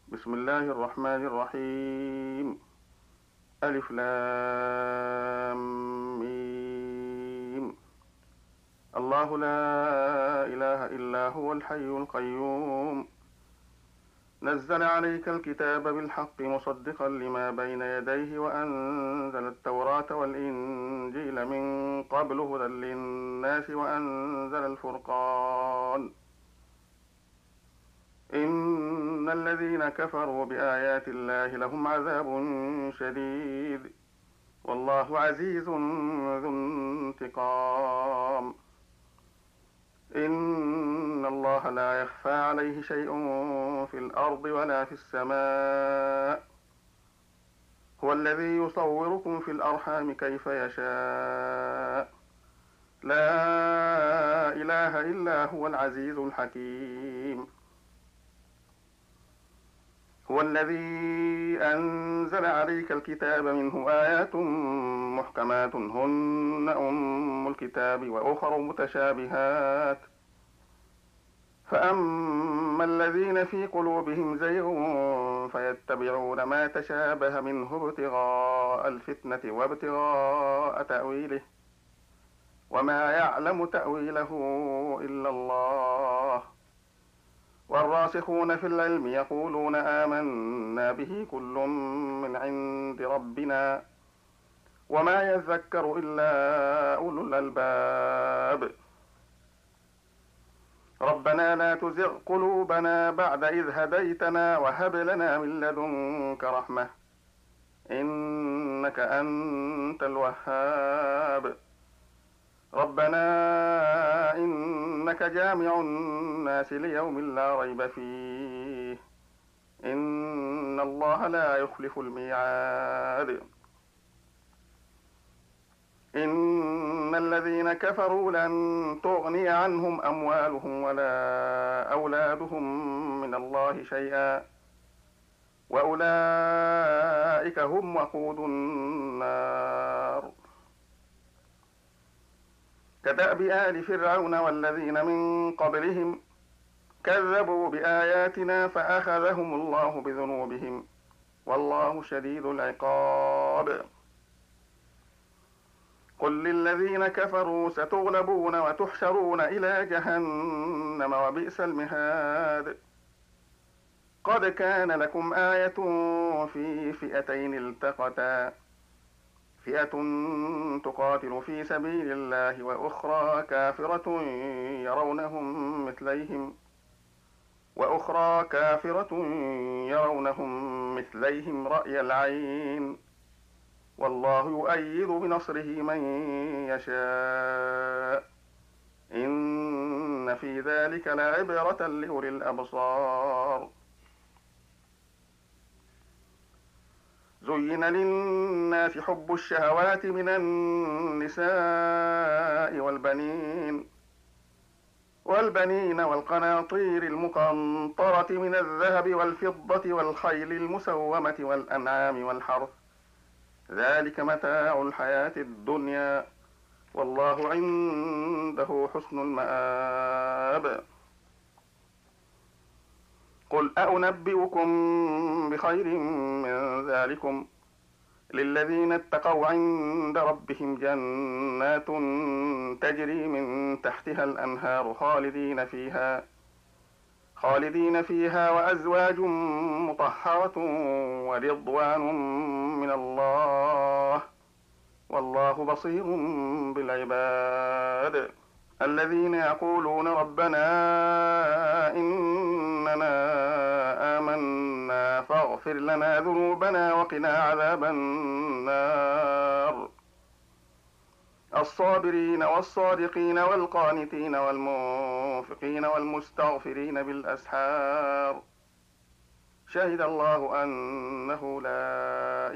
بسم الله الرحمن الرحيم. ألف لام ميم. الله لا إله إلا هو الحي القيوم. نزل عليك الكتاب بالحق مصدقا لما بين يديه وأنزل التوراة والإنجيل من قبل هدى للناس وأنزل الفرقان. إن الذين كفروا بآيات الله لهم عذاب شديد، والله عزيز ذو انتقام. إن الله لا يخفى عليه شيء في الأرض ولا في السماء. هو الذي يصوركم في الأرحام كيف يشاء. لا إله إلا هو العزيز الحكيم. هو الذي أنزل عليك الكتاب منه آيات محكمات هن أم الكتاب وأخر متشابهات، فأما الذين في قلوبهم زيغ فيتبعون ما تشابه منه ابتغاء الفتنة وابتغاء تأويله، وما يعلم تأويله إلا الله. والراسخون في العلم يقولون آمنا به كل من عند ربنا وما يذكر إلا أولو الألباب. ربنا لا تزغ قلوبنا بعد إذ هديتنا وهب لنا من لدنك رحمة إنك أنت الوهاب. ربنا إنك جامع الناس ليوم لا ريب فيه إن الله لا يخلف الميعاد. إن الذين كفروا لن تغني عنهم أموالهم ولا أولادهم من الله شيئا وأولئك هم وقود النار. كدأب آل فرعون والذين من قبلهم كذبوا بآياتنا فأخذهم الله بذنوبهم والله شديد العقاب. قل للذين كفروا ستغلبون وتحشرون إلى جهنم وبئس المهاد. قد كان لكم آية في فئتين التقتا، فئة تقاتل في سبيل الله وأخرى كافرة يرونهم مثليهم رأي العين، والله يؤيد بنصره من يشاء. إن في ذلك لعبرة لأولي الأبصار. زين للناس حب الشهوات من النساء والبنين والقناطير المقنطرة من الذهب والفضة والخيل المسومة والأنعام والحرث، ذلك متاع الحياة الدنيا، والله عنده حسن المآب. قل أنبئكم بخير من ذلكم للذين اتقوا عند ربهم جنات تجري من تحتها الأنهار خالدين فيها وأزواج مطهرة ورضوان من الله، والله بصير بالعباد. الذين يقولون ربنا إننا آمنا فاغفر لنا ذنوبنا وقنا عذاب النار. الصابرين والصادقين والقانتين والمنفقين والمستغفرين بالأسحار. شهد الله أنه لا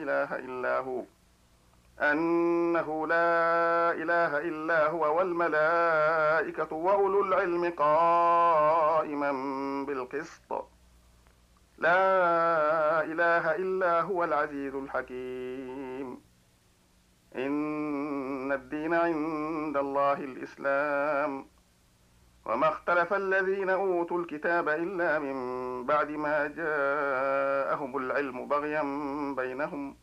إله إلا هو والملائكة وأولو العلم قائما بالقسط. لا إله إلا هو العزيز الحكيم. إن الدين عند الله الإسلام. وما اختلف الذين أوتوا الكتاب إلا من بعد ما جاءهم العلم بغيا بينهم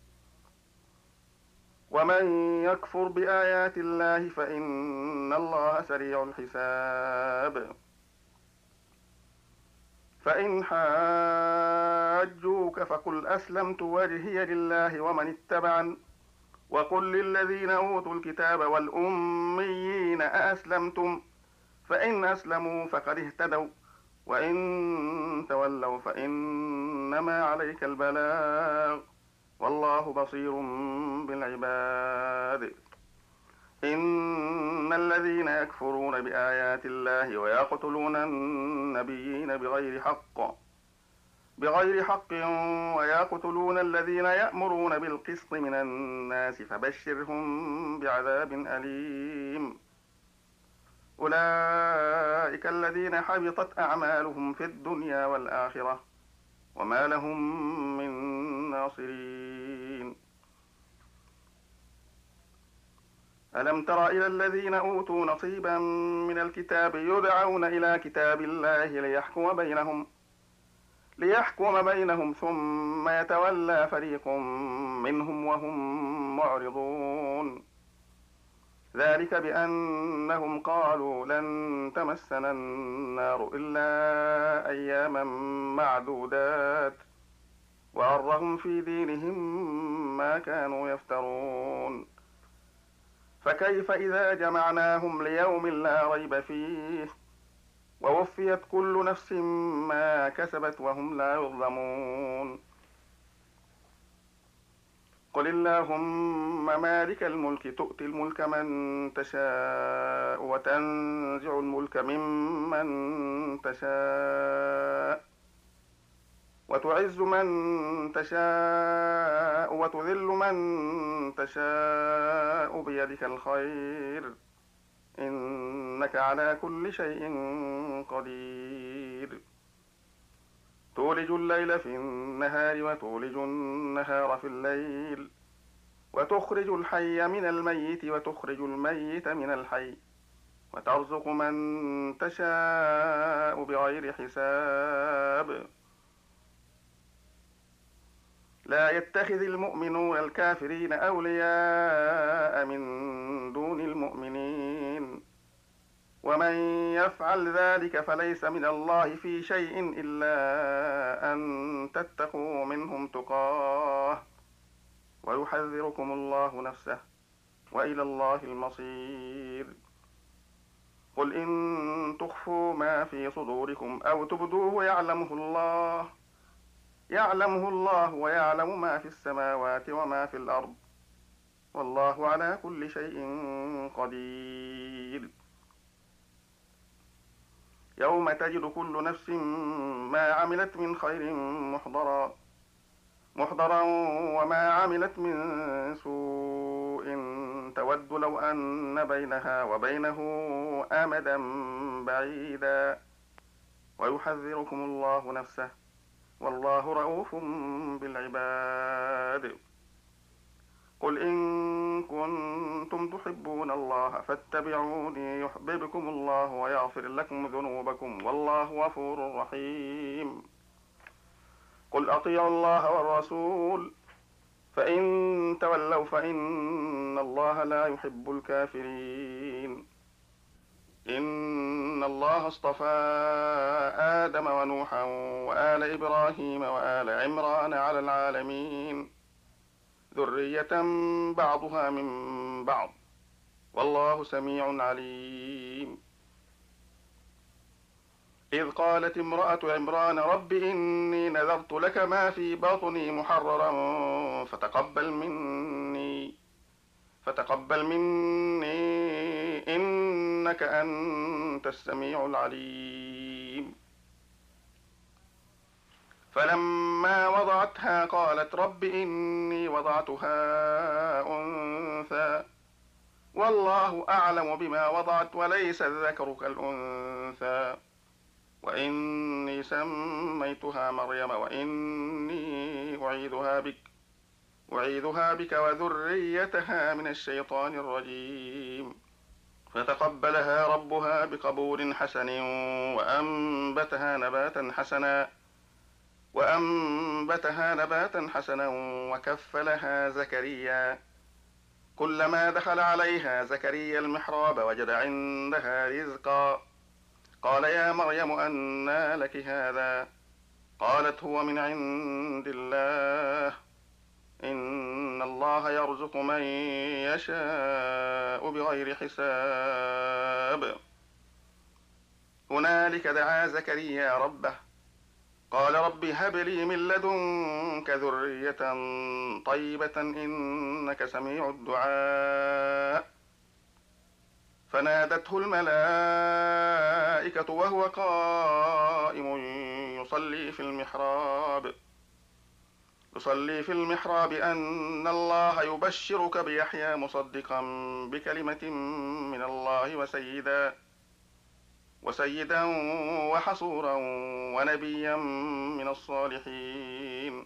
ومن يكفر بآيات الله فإن الله سريع الحساب فإن حاجوك فقل أسلمت وجهي لله ومن اتبعن وقل للذين أوتوا الكتاب والأميين أأسلمتم فإن أسلموا فقد اهتدوا وإن تولوا فإنما عليك البلاغ والله بصير بالعباد إن الذين يكفرون بآيات الله ويقتلون النبيين بغير حق ويقتلون الذين يأمرون بالقسط من الناس فبشرهم بعذاب أليم أولئك الذين حبطت أعمالهم في الدنيا والآخرة وما لهم من ناصرين ألم تر إلى الذين أوتوا نصيبا من الكتاب يدعون إلى كتاب الله ليحكم بينهم ثم يتولى فريق منهم وهم معرضون ذلك بأنهم قالوا لن تمسنا النار إلا أياما معدودات وغرهم في دينهم ما كانوا يفترون فكيف إذا جمعناهم ليوم لا ريب فيه ووفيت كل نفس ما كسبت وهم لا يظلمون قل اللهم مالك الملك تؤتي الملك من تشاء وتنزع الملك ممن تشاء وتعز من تشاء وتذل من تشاء بيدك الخير إنك على كل شيء قدير تولج الليل في النهار وتولج النهار في الليل وتخرج الحي من الميت وتخرج الميت من الحي وترزق من تشاء بغير حساب لا يتخذ المؤمنون الكافرين أولياء من دون المؤمنين ومن يفعل ذلك فليس من الله في شيء إلا أن تتقوا منهم تقاه ويحذركم الله نفسه وإلى الله المصير قل إن تخفوا ما في صدوركم أو تبدوه يعلمه الله ويعلم ما في السماوات وما في الأرض والله على كل شيء قدير يوم تجد كل نفس ما عملت من خير محضرا وما عملت من سوء تود لو أن بينها وبينه أمدا بعيدا ويحذركم الله نفسه والله رؤوف بالعباد قل إن كنتم تحبون الله فاتبعوني يحببكم الله ويغفر لكم ذنوبكم والله غفور رحيم قل أطيعوا الله والرسول فإن تولوا فإن الله لا يحب الكافرين إن الله اصطفى آدم ونوحا وآل إبراهيم وآل عمران على العالمين ذرية بعضها من بعض والله سميع عليم إذ قالت امرأة عمران رب إني نذرت لك ما في بطني محررا فتقبل مني إنك أنت السميع العليم فلما وضعتها قالت رب إني وضعتها أنثى والله أعلم بما وضعت وليس الذكر كالأنثى وإني سميتها مريم وإني أعيذها بك وذريتها من الشيطان الرجيم فتقبلها ربها بقبول حسن وأنبتها نباتا حسنا وكفلها زكريا. كلما دخل عليها زكريا المحراب وجد عندها رزقا. قال يا مريم أنى لك هذا؟ قالت هو من عند الله، إن الله يرزق من يشاء بغير حساب. هنالك دعا زكريا ربه قال رب هب لي من لدنك ذرية طيبة إنك سميع الدعاء. فنادته الملائكة وهو قائم يصلي في المحراب أن الله يبشرك بيحيى مصدقا بكلمة من الله وسيدا وحصورا ونبيا من الصالحين.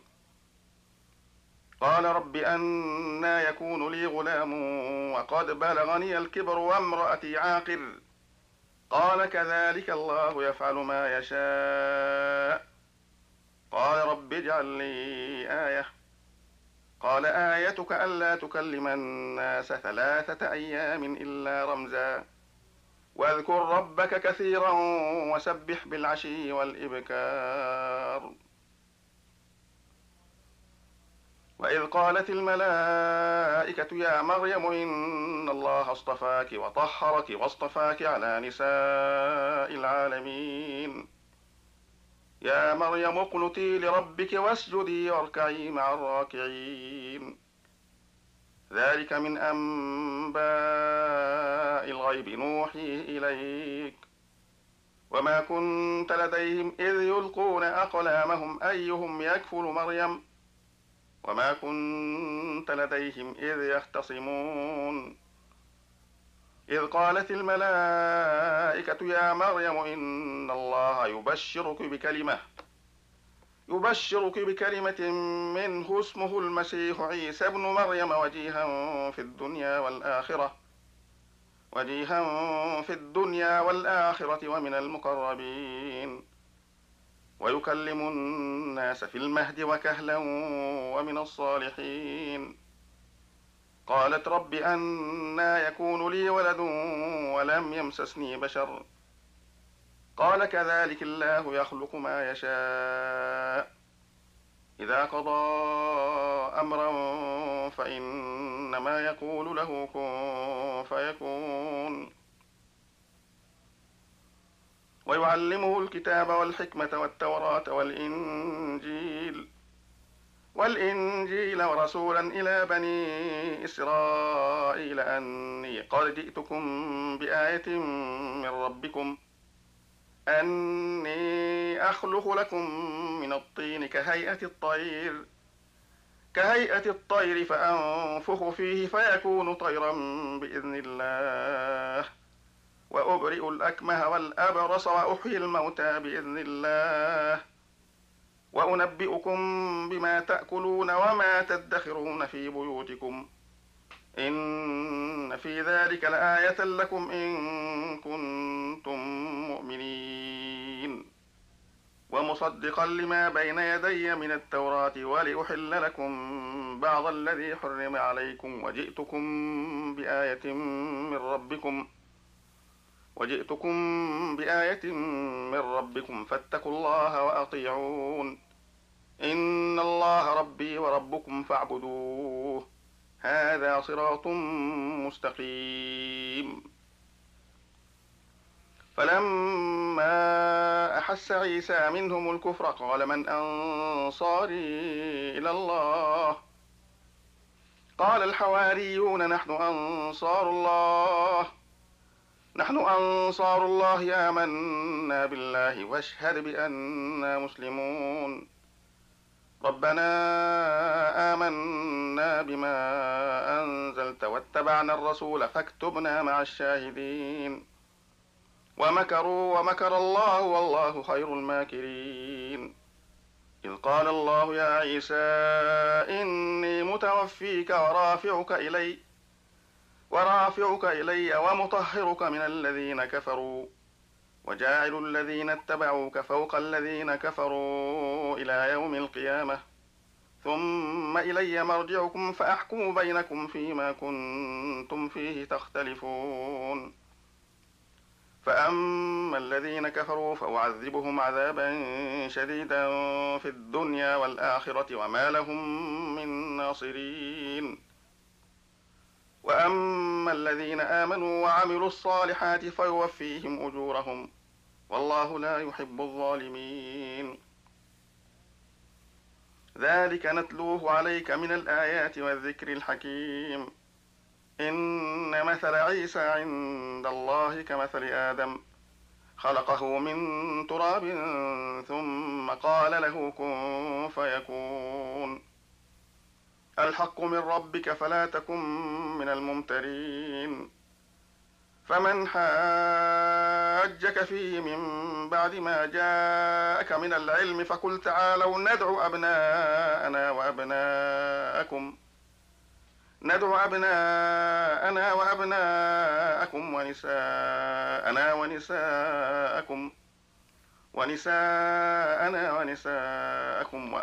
قال رب أنى يكون لي غلام وقد بلغني الكبر وامرأتي عاقر؟ قال كذلك الله يفعل ما يشاء. قال رب اجعل لي آية. قال آيتك ألا تكلم الناس 3 أيام إلا رمزا واذكر ربك كثيرا وسبح بالعشي والإبكار. وإذ قالت الملائكة يا مريم إن الله اصطفاك وطهرك واصطفاك على نساء العالمين. يا مريم اقنتي لربك واسجدي واركعي مع الراكعين. ذلك من أنباء الغيب نوحيه إليك وما كنت لديهم إذ يلقون أقلامهم أيهم يكفل مريم وما كنت لديهم إذ يختصمون. إذ قالت الملائكة يا مريم إن الله يبشرك بكلمة منه اسمه المسيح عيسى ابن مريم وجيها في الدنيا والآخرة ومن المقربين ويكلم الناس في المهد وكهلا ومن الصالحين. قالت رب أنى يكون لي ولد ولم يمسسني بشر؟ قال كذلك الله يخلق ما يشاء. إذا قضى أمرا فإنما يقول له كن فيكون. ويعلمه الكتاب والحكمة والتوراة والإنجيل ورسولا إلى بني إسرائيل أني قد جئتكم بآية من ربكم أني أخلق لكم من الطين كهيئة الطير فأنفخ فيه فيكون طيرا بإذن الله وأبرئ الأكمه والأبرص وأحيي الموتى بإذن الله وأنبئكم بما تأكلون وما تدخرون في بيوتكم إن في ذلك لآية لكم إن كنتم مؤمنين. ومصدقا لما بين يدي من التوراة ولأحل لكم بعض الذي حرم عليكم وجئتكم بآية من ربكم فاتقوا الله وأطيعون إن الله ربي وربكم فاعبدوه هذا صراط مستقيم. فلما أحس عيسى منهم الكفر قال من أنصاري إلى الله؟ قال الحواريون نحن أنصار الله آمنا بالله واشهد بأننا مسلمون. ربنا آمنا بما أنزلت واتبعنا الرسول فاكتبنا مع الشاهدين. ومكروا ومكر الله والله خير الماكرين. إذ قال الله يا عيسى إني متوفيك ورافعك إلي ومطهرك من الذين كفروا وجاعل الذين اتبعوك فوق الذين كفروا إلى يوم القيامة ثم إلي مرجعكم فأحكم بينكم فيما كنتم فيه تختلفون فأما الذين كفروا فأعذبهم عذابا شديدا في الدنيا والآخرة وما لهم من ناصرين وأما الذين آمنوا وعملوا الصالحات فيوفيهم أجورهم والله لا يحب الظالمين ذلك نتلوه عليك من الآيات والذكر الحكيم إن مثل عيسى عند الله كمثل آدم خلقه من تراب ثم قال له كن فيكون الحق من ربك فلا تكن من الممترين فمن حاجك فيه من بعد ما جاءك من العلم فقل تعالوا ندعو أبناءنا وأبناءكم ونساءنا ونساءكم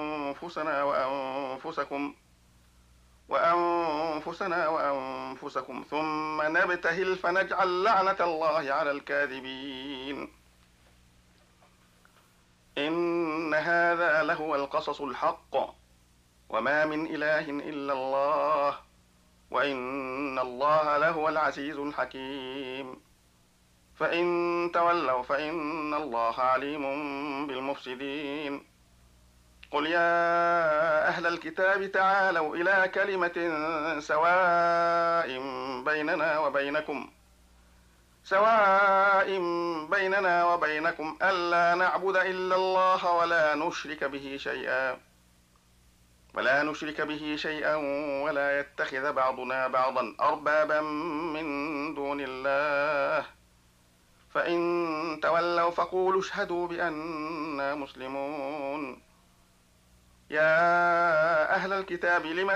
وأنفسنا وأنفسكم ثم نبتهل فنجعل لعنة الله على الكاذبين إن هذا لهو القصص الحق وما من إله إلا الله وإن الله لهو العزيز الحكيم فإن تولوا فإن الله عليم بالمفسدين قل يا أهل الكتاب تعالوا إلى كلمة سواء بيننا وبينكم ألا نعبد إلا الله ولا نشرك به شيئا ولا يتخذ بعضنا بعضا أربابا من دون الله فإن تولوا فقولوا اشهدوا بأننا مسلمون يا أهل الكتاب لم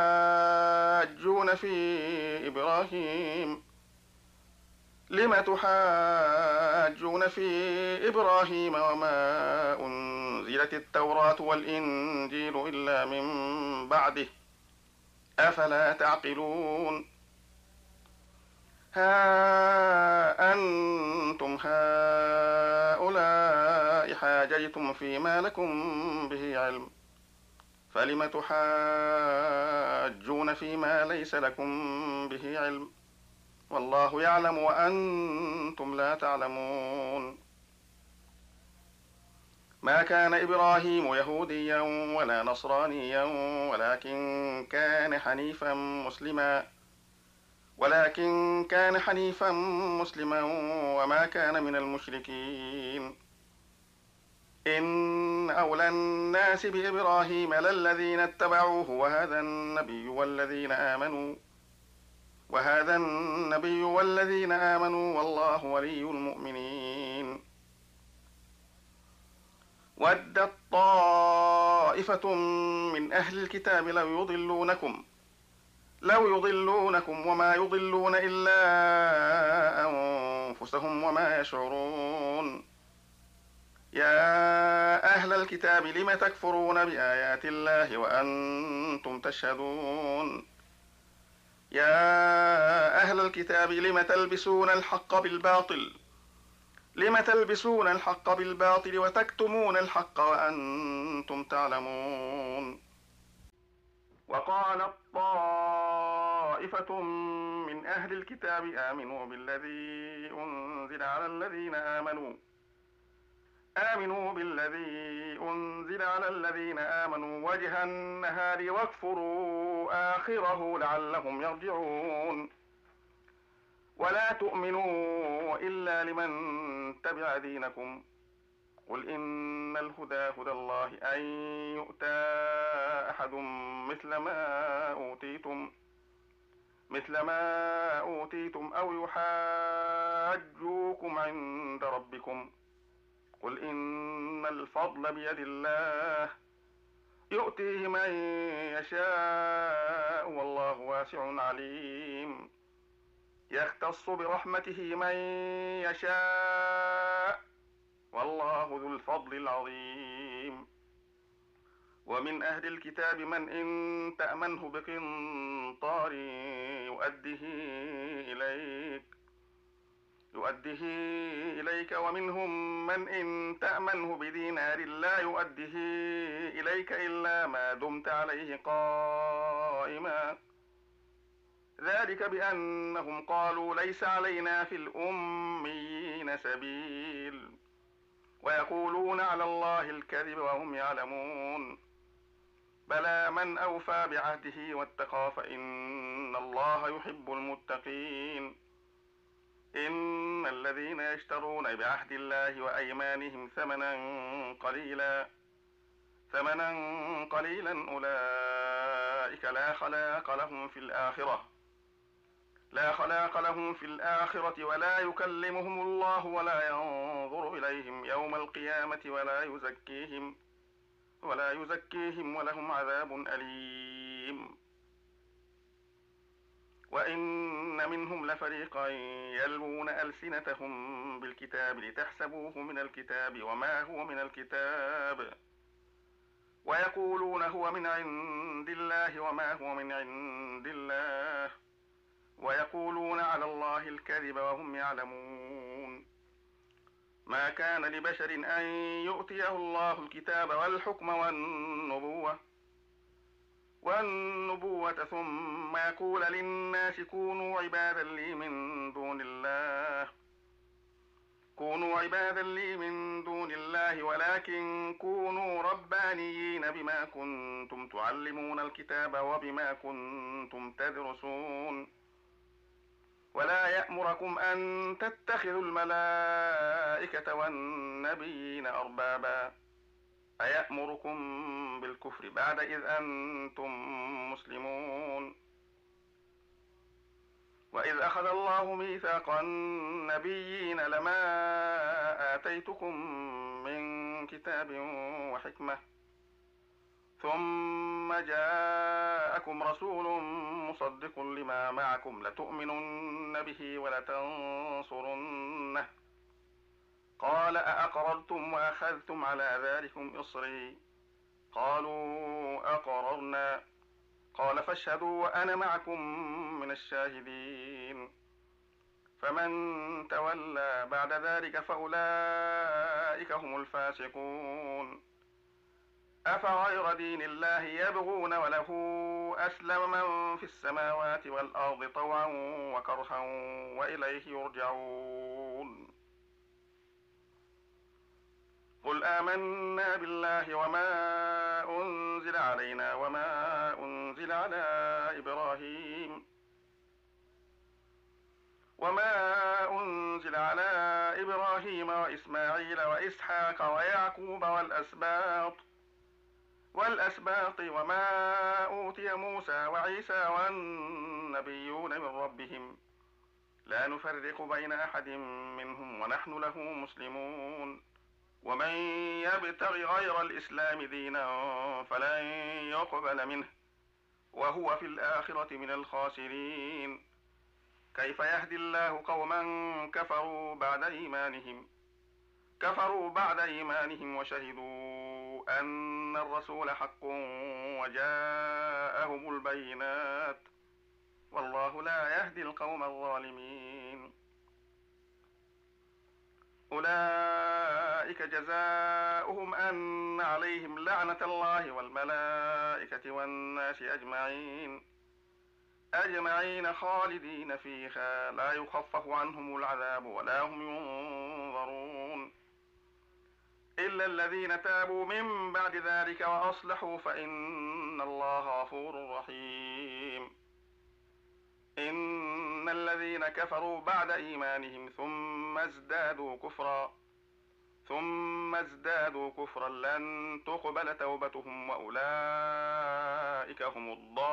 تحاجون في إبراهيم وما أنزلت التوراة والإنجيل إلا من بعده أفلا تعقلون ها أنتم هؤلاء حاججتم فيما لكم به علم فلم تحاجون فيما ليس لكم به علم والله يعلم وأنتم لا تعلمون ما كان إبراهيم يهوديا ولا نصرانيا ولكن كان حنيفا مسلما وما كان من المشركين إن أولى الناس بإبراهيم للذين اتبعوه وهذا النبي والذين آمنوا والله ولي المؤمنين ودت طائفة من أهل الكتاب لو يضلونكم وما يضلون إلا أنفسهم وما يشعرون يا أهل الكتاب لم تكفرون بآيات الله وأنتم تشهدون يا أهل الكتاب لم تلبسون الحق بالباطل وتكتمون الحق وأنتم تعلمون وقالت طائفة من أهل الكتاب آمنوا بالذي أنزل على الذين آمنوا وجه النهار واكفروا آخره لعلهم يرجعون ولا تؤمنوا إلا لمن تبع دينكم قل إن الهدى هدى الله أن يؤتى أحد مثل ما أوتيتم أو يحاجوكم عند ربكم قل إن الفضل بيد الله يؤتيه من يشاء والله واسع عليم يختص برحمته من يشاء، والله ذو الفضل العظيم. ومن أهل الكتاب من إن تأمنه بقنطار يؤده إليك، ومنهم من إن تأمنه بدينار لا يؤده إليك إلا ما دمت عليه قائما، ذلك بأنهم قالوا ليس علينا في الأميين سبيل، ويقولون على الله الكذب وهم يعلمون. بلى من أوفى بعهده واتقى فإن الله يحب المتقين. إن الذين يشترون بعهد الله وأيمانهم ثمنا قليلا أولئك لا خلاق لهم في الآخرة ولا يكلمهم الله ولا ينظر إليهم يوم القيامة ولا يزكيهم ولهم عذاب أليم. وإن منهم لفريقا يلوون ألسنتهم بالكتاب لتحسبوه من الكتاب وما هو من الكتاب، ويقولون هو من عند الله وما هو من عند الله، ويقولون على الله الكذب وهم يعلمون. ما كان لبشر أن يؤتيه الله الكتاب والحكم والنبوة ثم يقول للناس كونوا عبادا لي من دون الله ولكن كونوا ربانيين بما كنتم تعلمون الكتاب وبما كنتم تدرسون. ولا يأمركم أن تتخذوا الملائكة والنبيين أربابا، أيأمركم بالكفر بعد إذ أنتم مسلمون. وإذ أخذ الله ميثاق النبيين لما آتيتكم من كتاب وحكمة ثم جاءكم رسول مصدق لما معكم لتؤمنن به ولتنصرنه، قال أأقررتم وأخذتم على ذلكم إصري؟ قالوا أقررنا، قال فاشهدوا وأنا معكم من الشاهدين. فمن تولى بعد ذلك فأولئك هم الفاسقون. أفغير دين الله يبغون وله أسلم من في السماوات والأرض طوعا وكرها وإليه يرجعون. قل آمنا بالله وما أنزل علينا وما أنزل على إبراهيم وإسماعيل وإسحاق ويعقوب والأسباط وما أوتي موسى وعيسى والنبيون من ربهم لا نفرق بين أحد منهم ونحن له مسلمون. ومن يبتغ غير الإسلام دينا فلن يقبل منه وهو في الآخرة من الخاسرين. كيف يهدي الله قوما كفروا بعد إيمانهم وشهدوا أن الرسول حق وجاءهم البينات، والله لا يهدي القوم الظالمين. أولئك جزاؤهم أن عليهم لعنة الله والملائكة والناس أجمعين خالدين فيها لا يخفف عنهم العذاب ولا هم ينظرون، إلا الذين تابوا من بعد ذلك وأصلحوا فإن الله غفور رحيم. إن الذين كفروا بعد إيمانهم ثم ازدادوا كفرا لن تقبل توبتهم وأولئك هم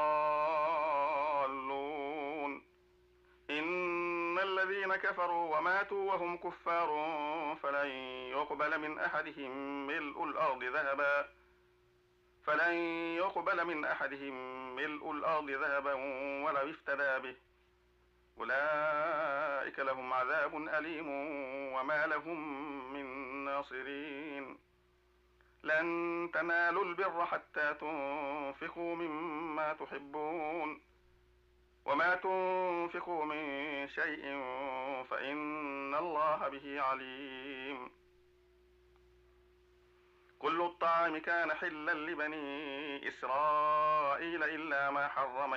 الضالون. إن الذين كفروا وماتوا وهم كفار فلن يقبل من أحدهم ملء الأرض ذهبا ولو افتدى به، أولئك لهم عذاب أليم وما لهم من ناصرين. لن تنالوا البر حتى تنفقوا مما تحبون وما تنفقوا من شيء فإن الله به عليم. كل الطعام كان حلا لبني إسرائيل إلا ما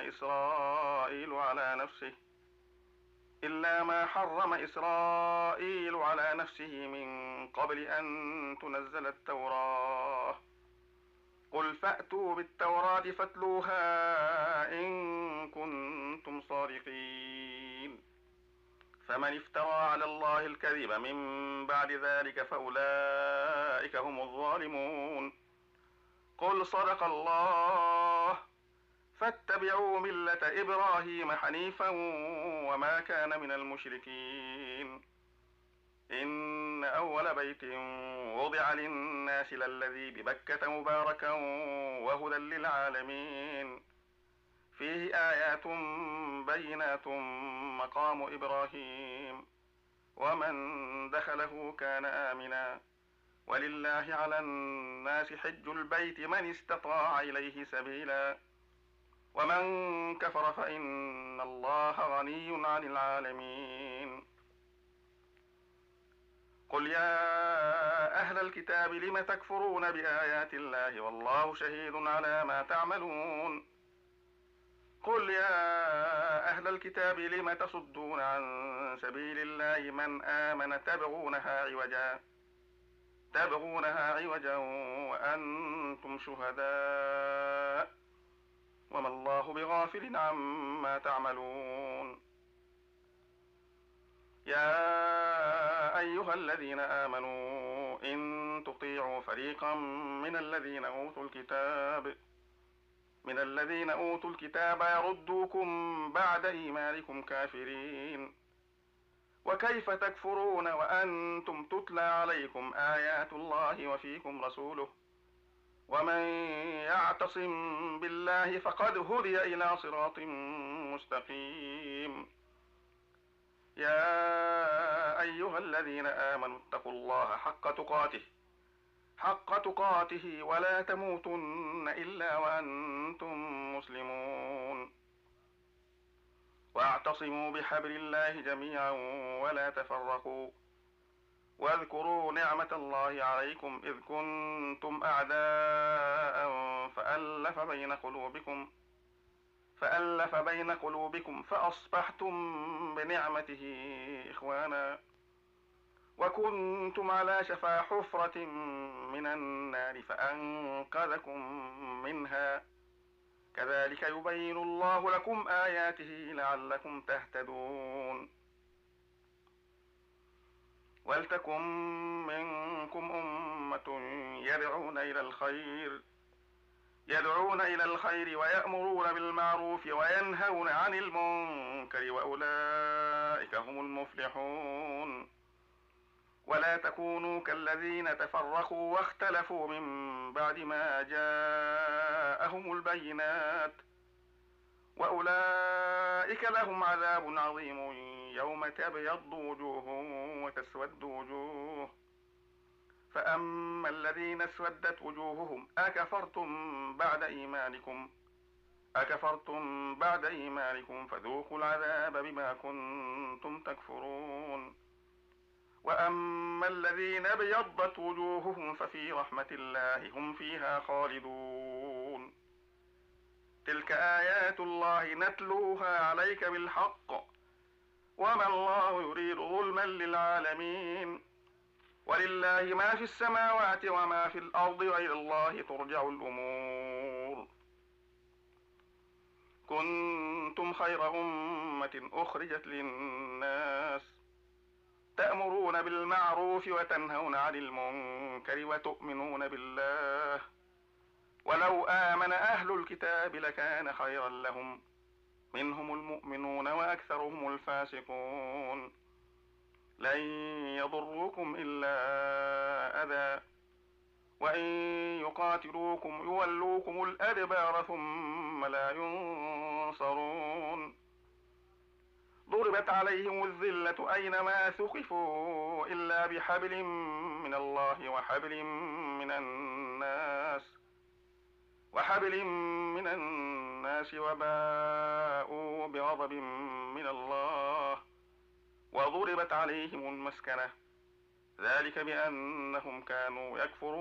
حرم إسرائيل على نفسه من قبل أن تنزل التوراة. قل فأتوا بالتوراة فاتلوها إن كنتم صادقين. فمن افترى على الله الكذب من بعد ذلك فأولئك هم الظالمون. قل صدق الله فاتبعوا ملة إبراهيم حنيفا وما كان من المشركين. إن أول بيت وضع للناس للذي ببكة مباركا وهدى للعالمين فيه آيات بينات مقام إبراهيم ومن دخله كان آمنا ولله على الناس حج البيت من استطاع إليه سبيلا ومن كفر فإن الله غني عن العالمين. قل يا أهل الكتاب لم تكفرون بآيات الله والله شهيد على ما تعملون. قل يا أهل الكتاب لم تصدون عن سبيل الله من آمن تبغونها عوجا وأنتم شهداء وما الله بغافل عما تعملون. يا أيها الذين آمنوا إن تطيعوا فريقا من الذين أوتوا الكتاب يردوكم بعد إيمانكم كافرين. وكيف تكفرون وأنتم تتلى عليكم آيات الله وفيكم رسوله ومن يعتصم بالله فقد هدي إلى صراط مستقيم. يا أيها الذين آمنوا اتقوا الله حق تقاته ولا تموتن إلا وأنتم مسلمون. واعتصموا بحبل الله جميعا ولا تفرقوا واذكروا نعمة الله عليكم إذ كنتم أعداء فألف بين قلوبكم فأصبحتم بنعمته إخوانا وكنتم على شفا حفرة من النار فأنقذكم منها كذلك يبين الله لكم آياته لعلكم تهتدون. ولتكن منكم أمة يدعون إلى الخير ويأمرون بالمعروف وينهون عن المنكر وأولئك هم المفلحون. ولا تكونوا كالذين تفرقوا واختلفوا من بعد ما جاءهم البينات وأولئك لهم عذاب عظيم يوم تبيض وجوه وتسود وجوه. فأما الذين اسودت وجوههم أكفرتم بعد إيمانكم فذوقوا العذاب بما كنتم تكفرون. وأما الذين ابيضت وجوههم ففي رحمة الله هم فيها خالدون. تلك آيات الله نتلوها عليك بالحق وما الله يريد ظلما للعالمين. ولله ما في السماوات وما في الأرض وإلى الله ترجع الأمور. كنتم خير أمة أخرجت للناس تأمرون بالمعروف وتنهون عن المنكر وتؤمنون بالله ولو آمن أهل الكتاب لكان خيرا لهم منهم المؤمنون وأكثرهم الفاسقون. لن يضروكم إلا أذى وإن يقاتلوكم يولوكم الأدبار ثم لا ينصرون. ضربت عليهم الذلة أينما ثقفوا إلا بحبل من الله وحبل من الناس وباءوا بغضب من الله وضربت عليهم المسكنة ذلك بأنهم كانوا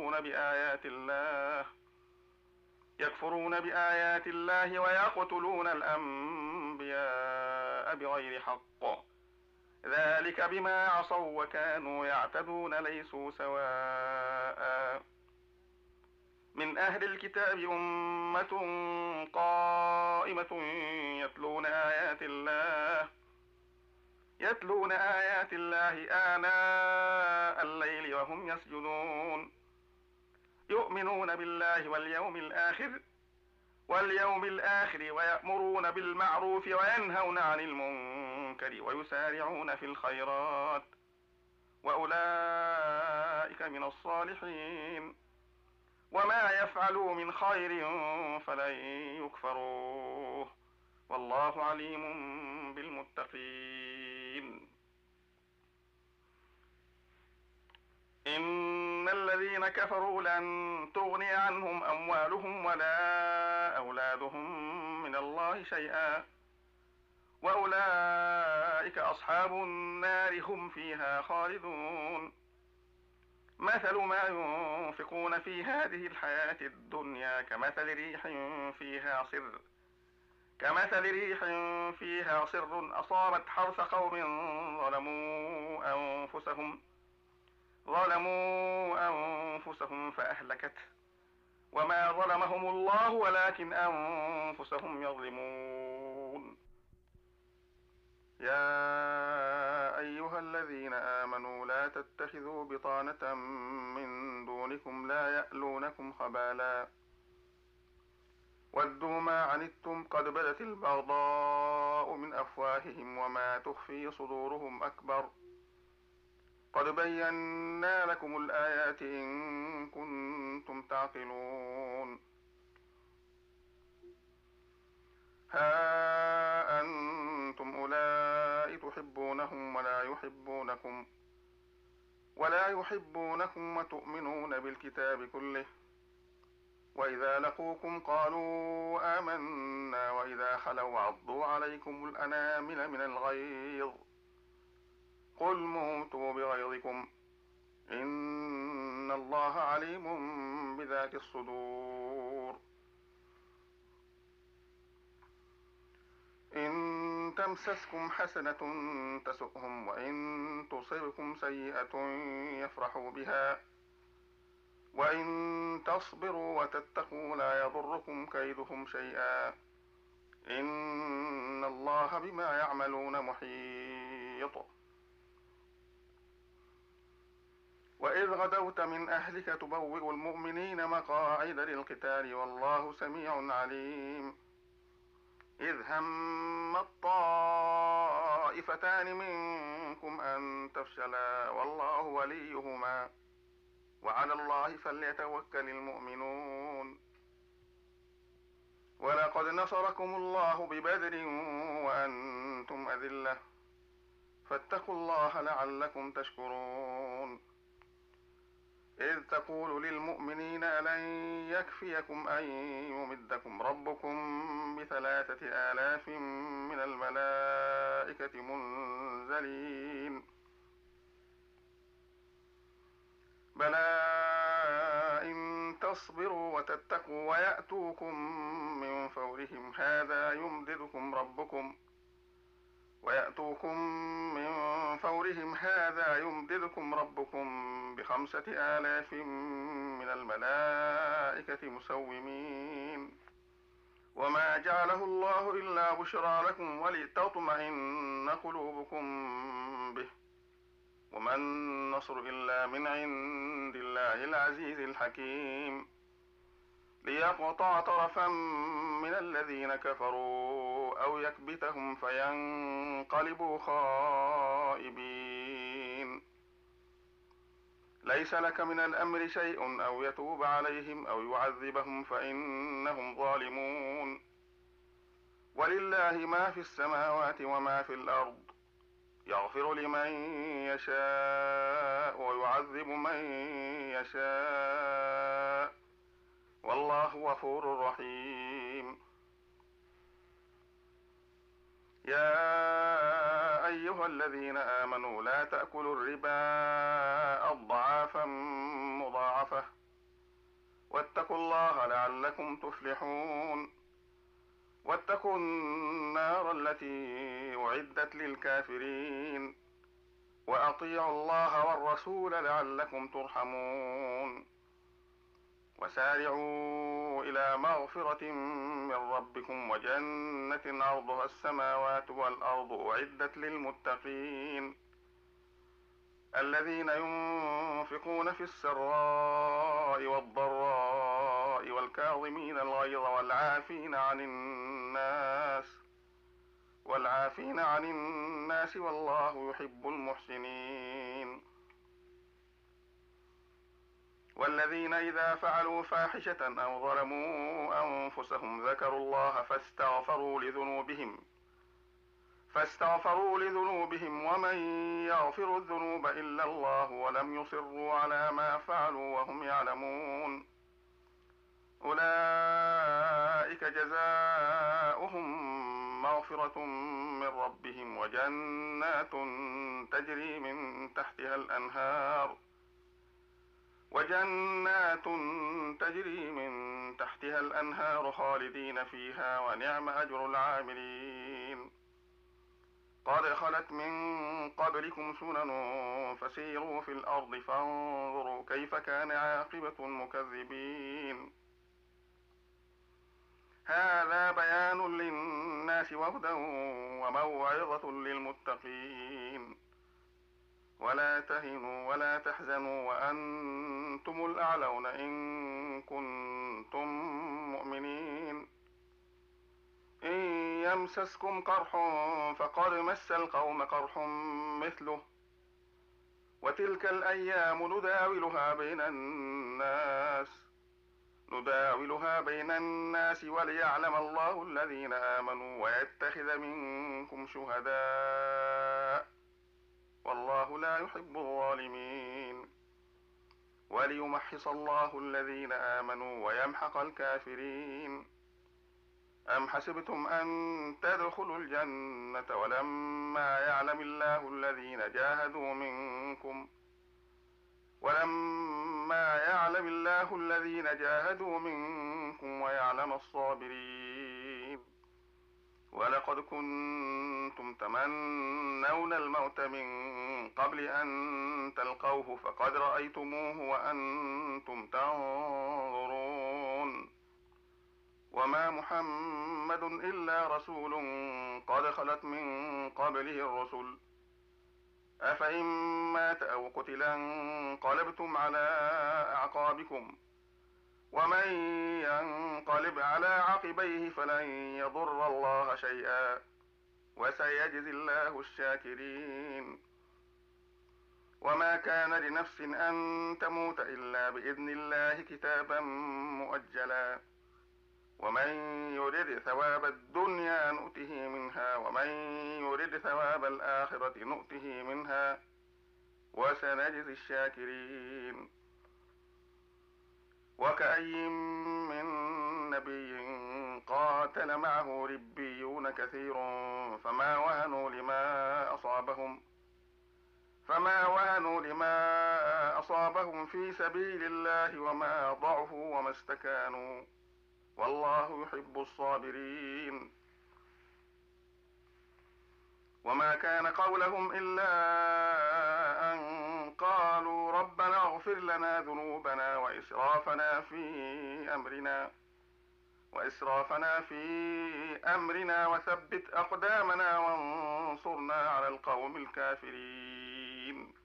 يكفرون بآيات الله ويقتلون الأنبياء بغير حق ذلك بما عصوا وكانوا يعتدون ليسوا سواء من أهل الكتاب أمة قائمة يتلون آيات الله آناء الليل وهم يسجدون يؤمنون بالله واليوم الآخر ويأمرون بالمعروف وينهون عن المنكر ويسارعون في الخيرات وأولئك من الصالحين وما يفعلوا من خير فلن يكفروه والله عليم بالمتقين. إن الذين كفروا لن تغني عنهم أموالهم ولا أولادهم من الله شيئا وأولئك أصحاب النار هم فيها خالدون. مثل ما ينفقون في هذه الحياة الدنيا كمثل ريح فيها صر أصابت حرث قوم ظلموا أنفسهم فأهلكته وما ظلمهم الله ولكن أنفسهم يظلمون. يا أيها الذين آمنوا لا تتخذوا بطانة من دونكم لا يألونكم خبالا ودوا ما عنتم قد بدت البغضاء من أفواههم وما تخفي صدورهم أكبر قد بينا لكم الآيات إن كنتم تعقلون. ها أنتم أولئك تحبونهم ولا يحبونكم وتؤمنون بالكتاب كله وإذا لقوكم قالوا آمنا وإذا خلوا عضوا عليكم الأنامل من الغيظ قل موتوا بغيظكم إن الله عليم بذات الصدور. إن تمسسكم حسنة تسؤهم وإن تصبكم سيئة يفرحوا بها وإن تصبروا وتتقوا لا يضركم كيدهم شيئا إن الله بما يعملون محيط. وإذ غدوت من أهلك تبوئ المؤمنين مقاعد للقتال والله سميع عليم. إذ هم الطائفتان منكم أن تفشلا والله وليهما وعلى الله فليتوكل المؤمنون. ولقد نصركم الله ببدر وأنتم أذلة فاتقوا الله لعلكم تشكرون. إذ تقول للمؤمنين ألن يكفيكم أن يمدكم ربكم ب3,000 من الملائكة منزلين بلى إن تصبروا وتتقوا ويأتوكم من فورهم هذا يمددكم ربكم ب5,000 من الملائكة مسومين وما جعله الله إلا بشرى لكم ولتطمئن قلوبكم به وما النصر إلا من عند الله العزيز الحكيم ليقطع طرفا من الذين كفروا أو يكبتهم فينقلبوا خائبين. ليس لك من الأمر شيء أو يتوب عليهم أو يعذبهم فإنهم ظالمون ولله ما في السماوات وما في الأرض يغفر لمن يشاء ويعذب من يشاء والله غفور رحيم. يا أيها الذين آمنوا لا تأكلوا الربا أضعافا مضاعفة واتقوا الله لعلكم تفلحون. واتقوا النار التي أعدت للكافرين وأطيعوا الله والرسول لعلكم ترحمون. وسارعوا إلى مغفرة من ربكم وجنة عرضها السماوات والأرض أعدت للمتقين الذين ينفقون في السراء والضراء والكاظمين الغيظ والعافين عن الناس والله يحب المحسنين. والذين إذا فعلوا فاحشة أو ظلموا أنفسهم ذكروا الله فاستغفروا لذنوبهم ومن يغفر الذنوب إلا الله ولم يصروا على ما فعلوا وهم يعلمون أولئك جزاؤهم مغفرة من ربهم وجنات تجري من تحتها الأنهار خالدين فيها ونعم أجر العاملين. قد خلت من قبلكم سنن فسيروا في الأرض فانظروا كيف كان عاقبة المكذبين. هذا بيان للناس وهدى وموعظة للمتقين. ولا تهنوا ولا تحزنوا وأنتم الأعلون إن كنتم مؤمنين. إن يمسسكم قرح فقد مس القوم قرح مثله وتلك الأيام نداولها بين الناس وليعلم الله الذين آمنوا ويتخذ منكم شهداء والله لا يحب الظالمين. وليمحص الله الذين آمنوا ويمحق الكافرين. أم حسبتم أن تدخلوا الجنة ولما يعلم الله الذين جاهدوا منكم ويعلم الصابرين. ولقد كنتم تمنون الموت من قبل أن تلقوه فقد رأيتموه وأنتم تنظرون. وما محمد إلا رسول قد خلت من قبله الرسل أفإن مات أو قتلا انقلبتم على أعقابكم ومن ينقلب على عقبيه فلن يضر الله شيئا وسيجزي الله الشاكرين. وما كان لنفس أن تموت إلا بإذن الله كتابا مؤجلا ومن يرد ثواب الدنيا نؤته منها ومن يرد ثواب الآخرة نؤته منها وسنجزي الشاكرين. وكأي من نبي قاتل معه ربيون كثير فما وهنوا لما أصابهم في سبيل الله وما ضعفوا وما استكانوا والله يحب الصابرين. وما كان قولهم إلا أن قالوا ربنا اغفر لنا ذنوبنا وإسرافنا في أمرنا وثبت أقدامنا وانصرنا على القوم الكافرين.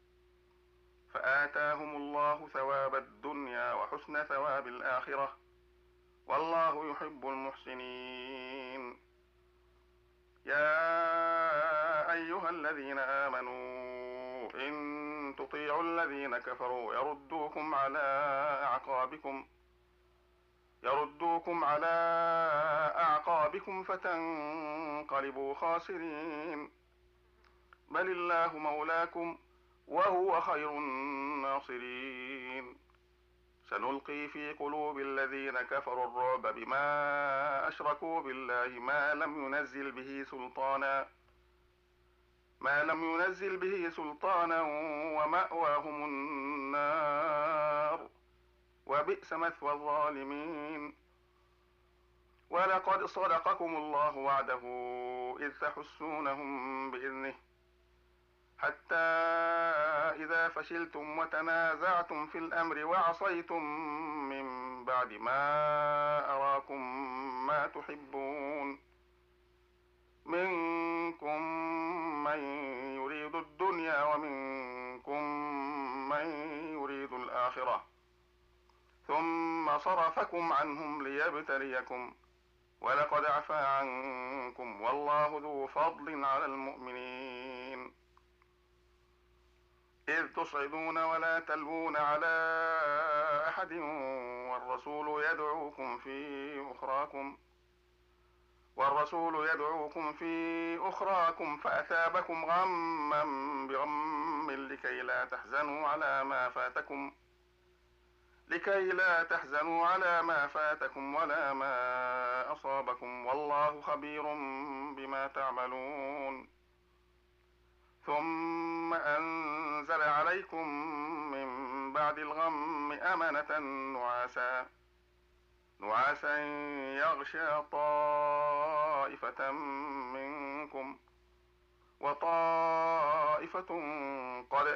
فآتاهم الله ثواب الدنيا وحسن ثواب الآخرة والله يحب المحسنين. يا أيها الذين آمنوا إن تطيعوا الذين كفروا يردوكم على بكم فتنقلبوا خاسرين. بل الله مولاكم وهو خير الناصرين. سنلقي في قلوب الذين كفروا الرعب بما أشركوا بالله ما لم ينزل به سلطانا ومأواهم النار وبئس مثوى الظالمين. ولقد صدقكم الله وعده إذ تحسونهم بإذنه حتى إذا فشلتم وتنازعتم في الأمر وعصيتم من بعد ما أراكم ما تحبون منكم من يريد الدنيا ومنكم من يريد الآخرة ثم صرفكم عنهم ليبتليكم ولقد عفا عنكم والله ذو فضل على المؤمنين. إذ تصعدون ولا تلوون على أحد والرسول يدعوكم في أخراكم فأثابكم غما بغم لكي لا تحزنوا على ما فاتكم ولا ما أصابكم والله خبير بما تعملون. ثم أنزل عليكم من بعد الغم أمنة نعاسا يغشى طائفة منكم وطائفة قد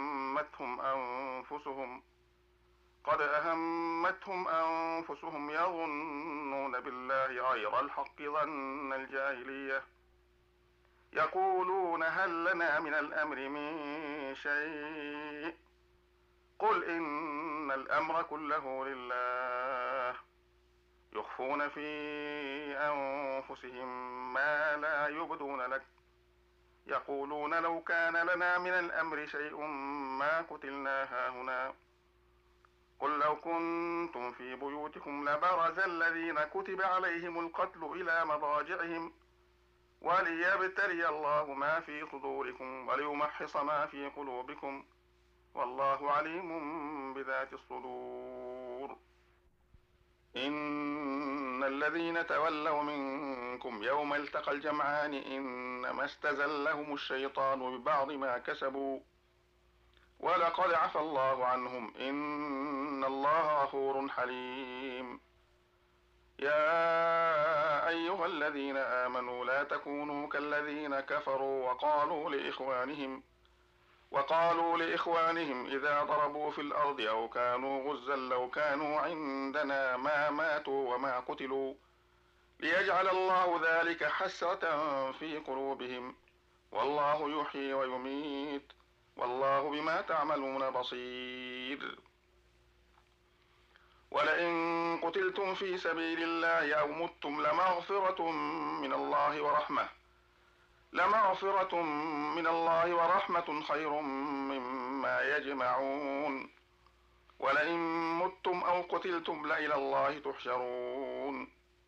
أهمتهم أنفسهم يظنون بالله غير الحق ظن الجاهلية يقولون هل لنا من الأمر من شيء قل إن الأمر كله لله يخفون في أنفسهم ما لا يبدون لك يقولون لو كان لنا من الأمر شيء ما قتلنا هاهنا قل لو كنتم في بيوتكم لبرز الذين كتب عليهم القتل إلى مضاجعهم وليبتلي الله ما في صدوركم وليمحص ما في قلوبكم والله عليم بذات الصدور. إن الذين تولوا منكم يوم التقى الجمعان إنما استزلهم الشيطان ببعض ما كسبوا ولقد عفى الله عنهم إن الله غفور حليم. يا أيها الذين آمنوا لا تكونوا كالذين كفروا وقالوا لإخوانهم إذا ضربوا في الأرض أو كانوا غزا لو كانوا عندنا ما ماتوا وما قتلوا ليجعل الله ذلك حسرة في قلوبهم والله يحيي ويميت والله بما تعملون بصير. ولئن قتلتم في سبيل الله أو متم لمغفرة من الله ورحمة خير مما يجمعون. ولئن متم أو قتلتم لإلى الله تحشرون.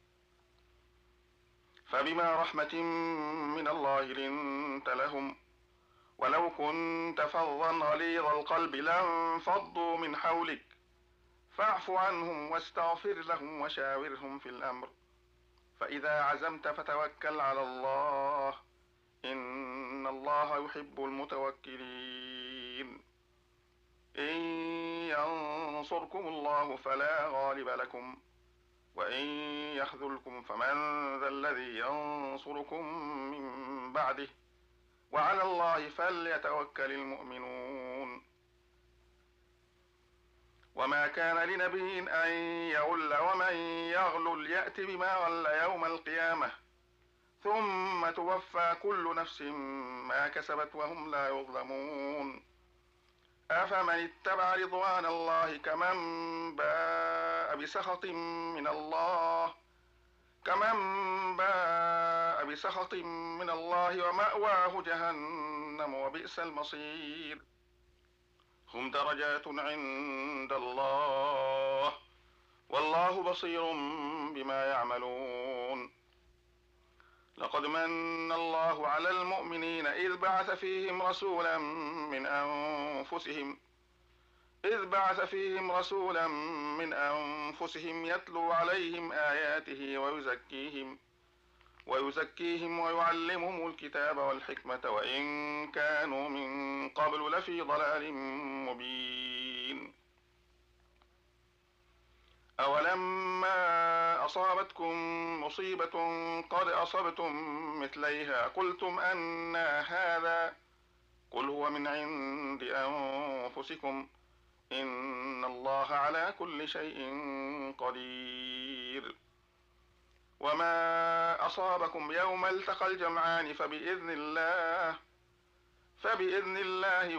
فبما رحمة من الله لنت لهم ولو كنت فظا غليظ القلب لانفضوا من حولك فاعف عنهم واستغفر لهم وشاورهم في الأمر فإذا عزمت فتوكل على الله إن الله يحب المتوكلين. إن ينصركم الله فلا غالب لكم وإن يخذلكم فمن ذا الذي ينصركم من بعده وعلى الله فليتوكل المؤمنون. وما كان لنبي أن يغل ومن يغلل يأت بما غل يوم القيامة ثم توفى كل نفس ما كسبت وهم لا يظلمون. أفمن اتبع رضوان الله كمن باء بسخط من الله ومأواه جهنم وبئس المصير. هم درجات عند الله والله بصير بما يعملون. لقد من الله على المؤمنين إذ بعث فيهم رسولا من أنفسهم يتلو عليهم آياته ويزكيهم ويعلمهم الكتاب والحكمة وإن كانوا من قبل لفي ضلال مبين. أولما أصابتكم مصيبة قد أصبتم مثليها قلتم أنى هذا قل هو من عند أنفسكم إن الله على كل شيء قدير. وما أصابكم يوم التقى الجمعان فبإذن الله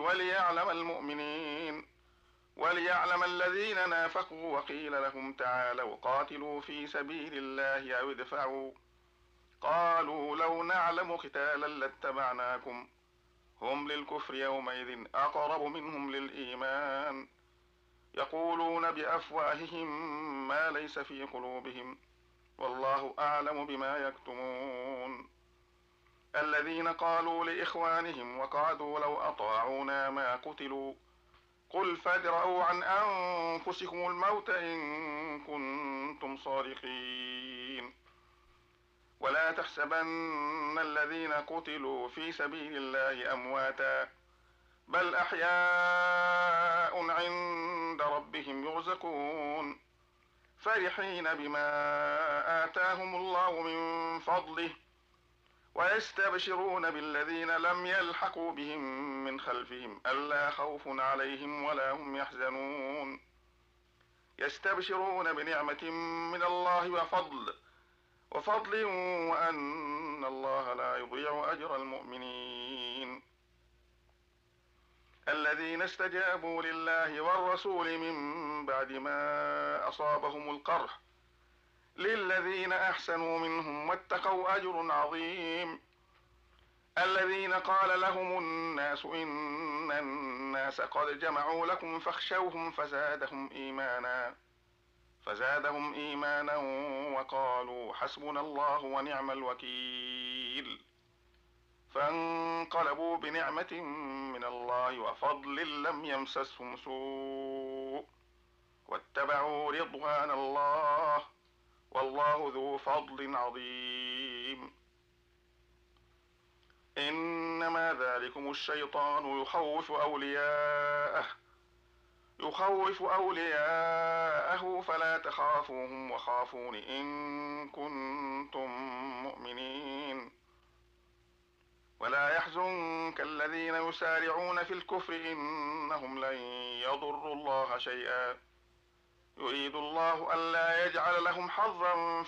وليعلم الذين نافقوا وقيل لهم تعالوا قاتلوا في سبيل الله أو ادفعوا قالوا لو نعلم قتالا لاتبعناكم هم للكفر يومئذ أقرب منهم للإيمان يقولون بأفواههم ما ليس في قلوبهم والله أعلم بما يكتمون. الذين قالوا لإخوانهم وقعدوا لو أطاعونا ما قتلوا قل فادرءوا عن أنفسكم الموت إن كنتم صادقين. ولا تحسبن الذين قتلوا في سبيل الله أمواتا بل أحياء عند ربهم يرزقون فرحين بما آتاهم الله من فضله ويستبشرون بالذين لم يلحقوا بهم من خلفهم ألا خوف عليهم ولا هم يحزنون يستبشرون بنعمة من الله وفضل وأن الله لا يضيع أجر المؤمنين. الذين استجابوا لله والرسول من بعد ما أصابهم القرح للذين أحسنوا منهم واتقوا أجر عظيم. الذين قال لهم الناس إن الناس قد جمعوا لكم فاخشوهم فزادهم إيمانا وقالوا حسبنا الله ونعم الوكيل. فانقلبوا بنعمة من الله وفضل لم يمسسهم سوء واتبعوا رضوان الله والله ذو فضل عظيم. إنما ذلكم الشيطان يخوف أولياءه فلا تخافوهم وخافون إن كنتم مؤمنين. ولا يحزنك الذين يسارعون في الكفر إنهم لن يضروا الله شيئا يريد الله ألا يجعل لهم حظا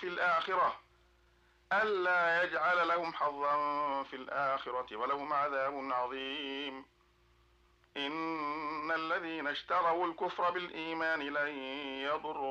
في الآخرة ولهم عذاب عظيم. إن الذين اشتروا الكفر بالإيمان لن يضروا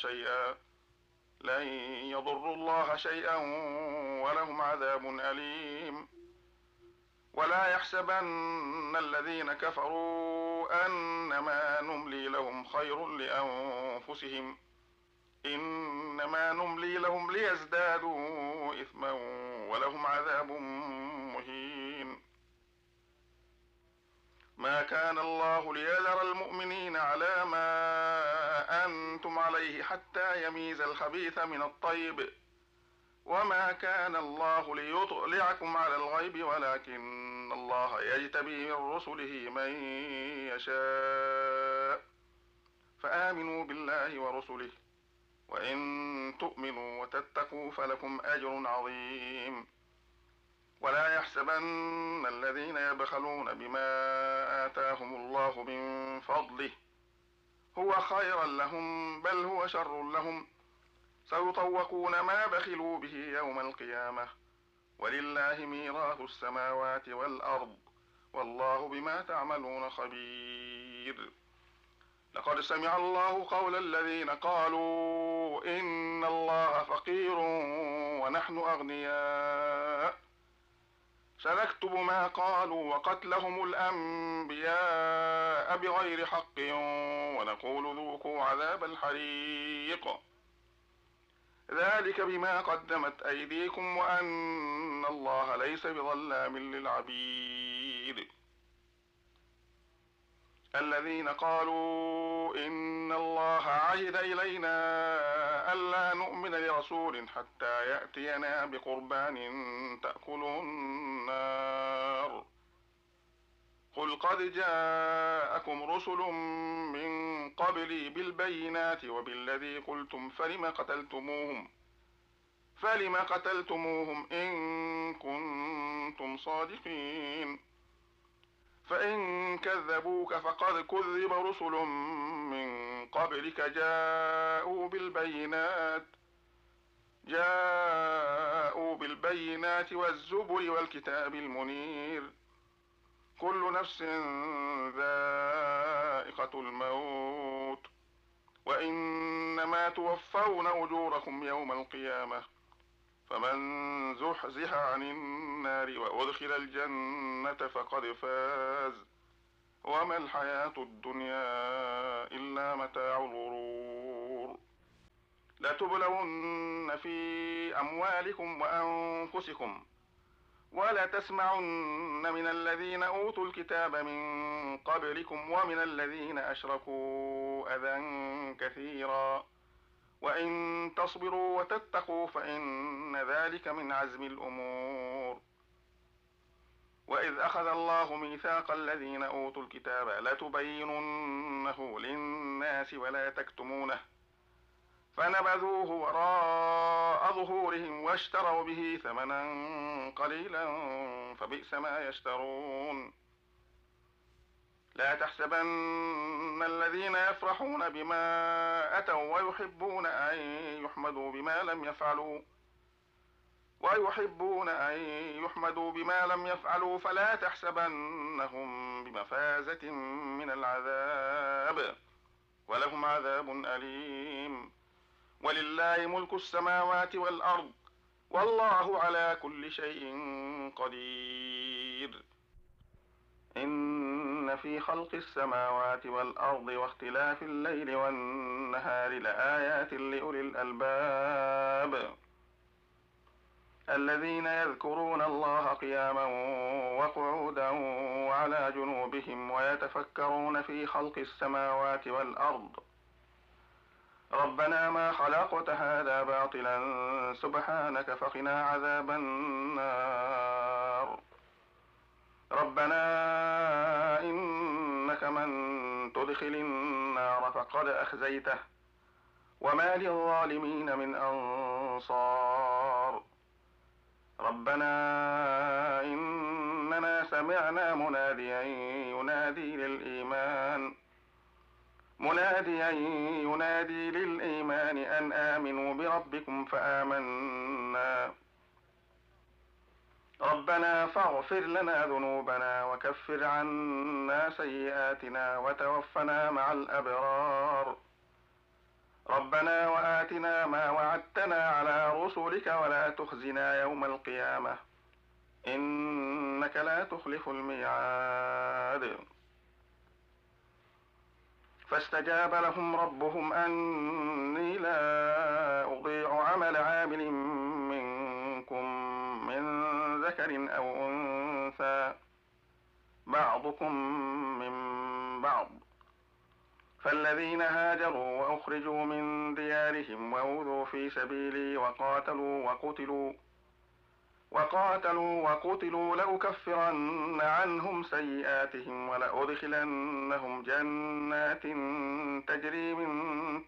الله شيئا ولهم عذاب أليم. ولا يحسبن الذين كفروا أنما نملي لهم خير لأنفسهم إنما نملي لهم ليزدادوا إثما ولهم عذاب مهين. ما كان الله ليذر المؤمنين على ما أنتم عليه حتى يميز الخبيث من الطيب وما كان الله ليطلعكم على الغيب ولكن الله يجتبي من رسله من يشاء فآمنوا بالله ورسله وإن تؤمنوا وتتقوا فلكم أجر عظيم. ولا يحسبن الذين يبخلون بما آتاهم الله من فضله هو خيرا لهم بل هو شر لهم سيطوقون ما بخلوا به يوم القيامة ولله ميراث السماوات والأرض والله بما تعملون خبير. لقد سمع الله قول الذين قالوا إن الله فقير ونحن أغنياء سنكتب ما قالوا وقتلهم الأنبياء بغير حق ونقول ذوقوا عذاب الحريق ذلك بما قدمت أيديكم وأن الله ليس بظلام للعبيد. الذين قالوا إن الله عهد إلينا ألا نؤمن لرسول حتى يأتينا بقربان تأكله النار قل قد جاءكم رسل من قبلي بالبينات وبالذي قلتم فلم قتلتموهم إن كنتم صادقين فإن كذبوك فقد كذب رسل من قبلك جاءوا بالبينات والزبر والكتاب المنير كل نفس ذائقة الموت وإنما توفون أجوركم يوم القيامة فمن زحزح عن النار وأدخل الجنة فقد فاز وما الحياة الدنيا إلا متاع الغرور. لتبلون في أموالكم وأنفسكم ولا تسمعن من الذين أوتوا الكتاب من قبلكم ومن الذين أشركوا أذى كثيرا وإن تصبروا وتتقوا فإن ذلك من عزم الأمور. وإذ أخذ الله ميثاق الذين أوتوا الكتاب لتبيننه للناس ولا تكتمونه فنبذوه وراء ظهورهم واشتروا به ثمنا قليلا فبئس ما يشترون. لا تحسبن الذين يفرحون بما أتوا ويحبون أن يحمدوا بما لم يفعلوا فلا تحسبنهم بمفازة من العذاب ولهم عذاب أليم. ولله ملك السماوات والأرض والله على كل شيء قدير. إن في خلق السماوات والأرض واختلاف الليل والنهار لآيات لأولي الألباب الذين يذكرون الله قياما وقعودا وعلى جنوبهم ويتفكرون في خلق السماوات والأرض ربنا ما خلقت هذا باطلا سبحانك فقنا عذاب النار. ربنا إنك من تدخل النار فقد أخزيته وما للظالمين من أنصار. ربنا إننا سمعنا مناديا ينادي للإيمان أن آمنوا بربكم فآمنا. ربنا فاغفر لنا ذنوبنا وكفر عنا سيئاتنا وتوفنا مع الأبرار. ربنا وآتنا ما وعدتنا على رسلك ولا تخزنا يوم القيامة إنك لا تخلف الميعاد. فاستجاب لهم ربهم أني لا أضيع عمل عامل منكم من ذكر أو أنثى بعضكم من بعض فالذين هاجروا وأخرجوا من ديارهم وأوذوا في سبيلي وقاتلوا لأكفرن عنهم سيئاتهم ولأدخلنهم جنات تجري من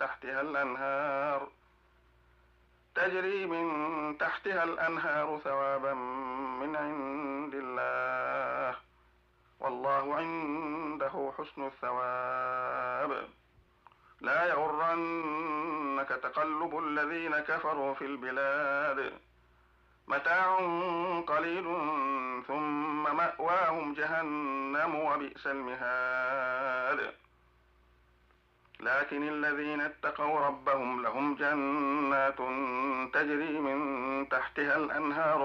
تحتها الأنهار ثوابا من عند الله والله عنده حسن الثواب. لا يغرنك تقلب الذين كفروا في البلاد متاع قليل ثم مأواهم جهنم وبئس المهاد. لكن الذين اتقوا ربهم لهم جنات تجري من تحتها الأنهار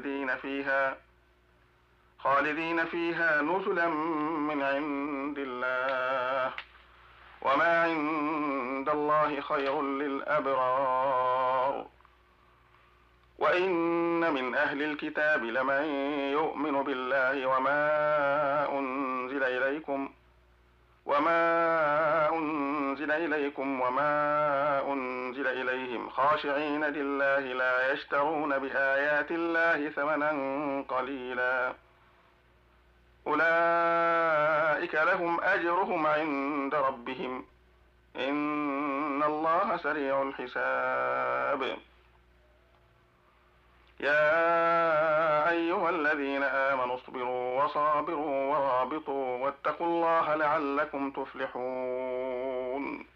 خالدين فيها نزلا من عند الله وما عند الله خير للأبرار. وإن من أهل الكتاب لمن يؤمن بالله وما أنزل إليكم وما أنزل إليهم خاشعين لله لا يشترون بآيات الله ثمنا قليلا أولئك لهم أجرهم عند ربهم إن الله سريع الحساب. يا أيها الذين آمنوا اصبروا وصابروا ورابطوا واتقوا الله لعلكم تفلحون.